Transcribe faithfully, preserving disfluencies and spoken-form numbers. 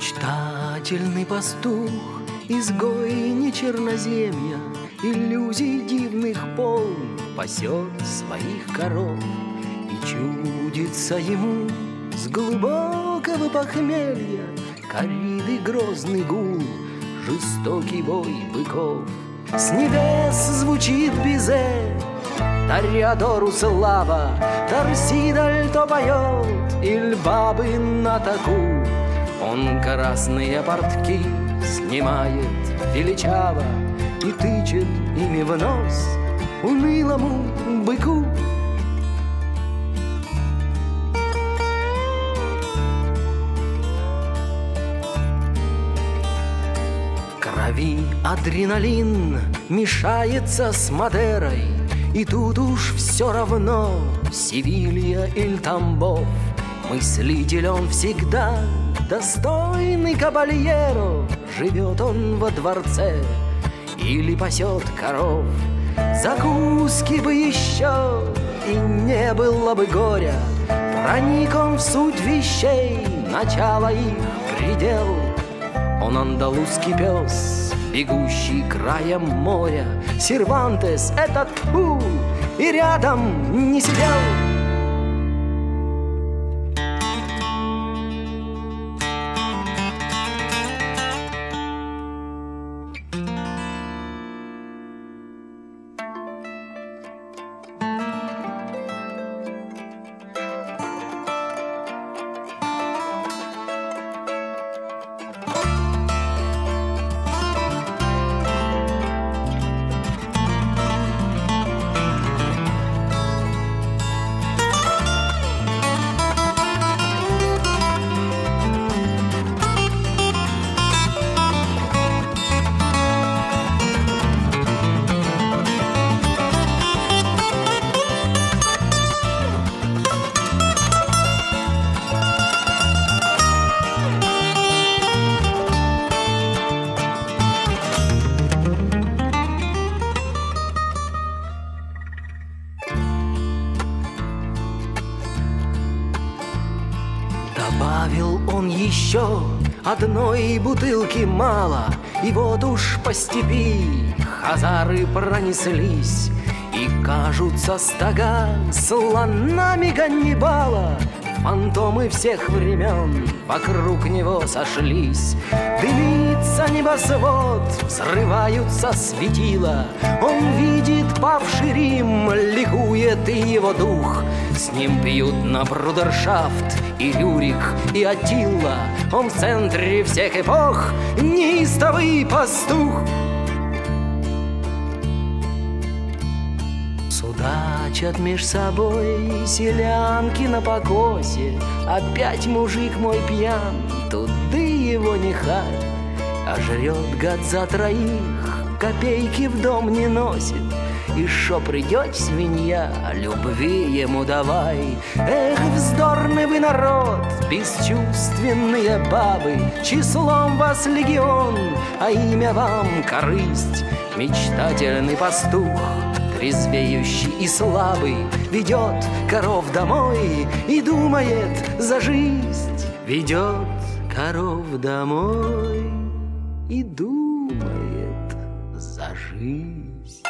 Мечтательный пастух, изгой не черноземья, иллюзий дивных полн, пасет своих коров. И чудится ему с глубокого похмелья кориды грозный гул, жестокий бой быков. С небес звучит бизе, Тореадору слава, Торсидаль то поет, иль бабы на таку. Он красные портки снимает величаво и тычет ими в нос унылому быку. В крови адреналин мешается с Мадерой, и тут уж все равно Севилья или Тамбов. Мыслитель он всегда, достойный кабальеро, живет он во дворце или пасет коров. Закуски бы еще, и не было бы горя, проник он в суть вещей, начало их предел. Он андалузский пес, бегущий краем моря, Сервантес этот фу, и рядом не сидел. Добавил он еще одной бутылки мало, и вот уж по степи хазары пронеслись, и кажутся стога слонами Ганнибала. Фантомы всех времен вокруг него сошлись. Дымится небосвод, взрываются светила. Он видит павший Рим, ликует и его дух. С ним пьют на брудершафт и Рюрик, и Аттила. Он в центре всех эпох, неистовый пастух. Судачат меж собой селянки на покосе. Опять мужик мой пьян, туды его не харь. А жрет гад за троих, копейки в дом не носит. И шо придет свинья, любви ему давай. Эх, вздорный вы народ, бесчувственные бабы, числом вас легион, а имя вам корысть. Мечтательный пастух, трезвеющий и слабый, ведет коров домой и думает за жизнь. Ведет коров домой и думает за жизнь.